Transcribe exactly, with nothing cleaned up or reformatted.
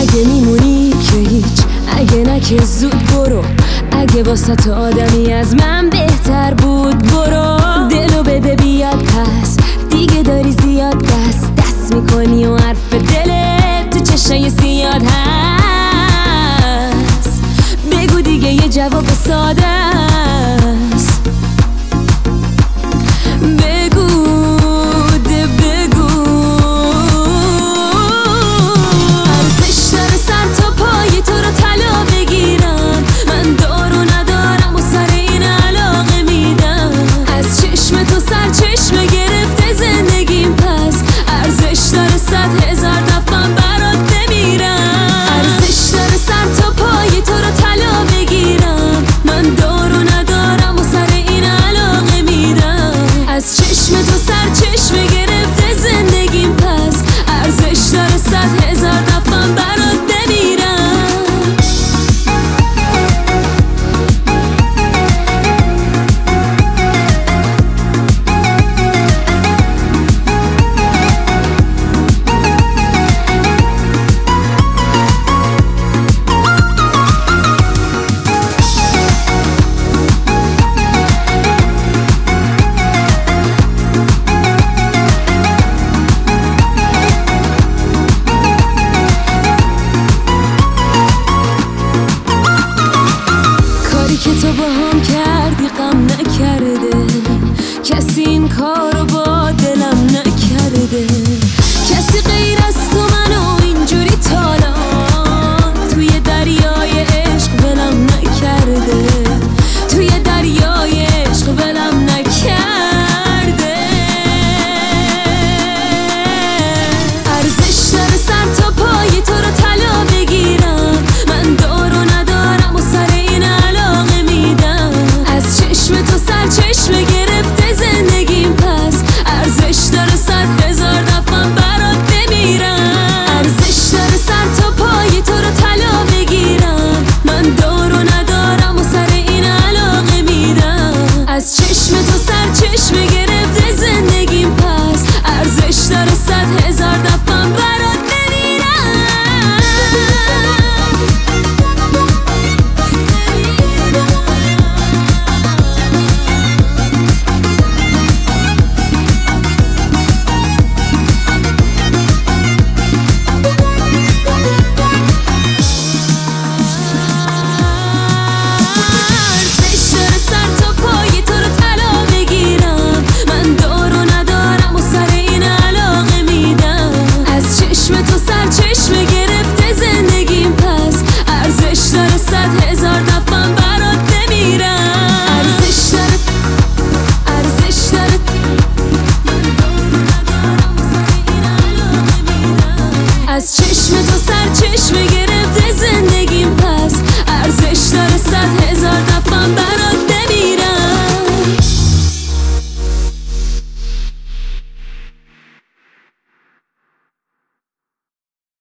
اگه میمونی که هیچ، اگه نه که زود برو. اگه واسه تو آدمی از من بهتر بود برو. دلو بده بیاد پس، دیگه داری زیاد دست دست میکنی و حرف دلت تو چشای سیاد هست. بگو دیگه یه جواب ساده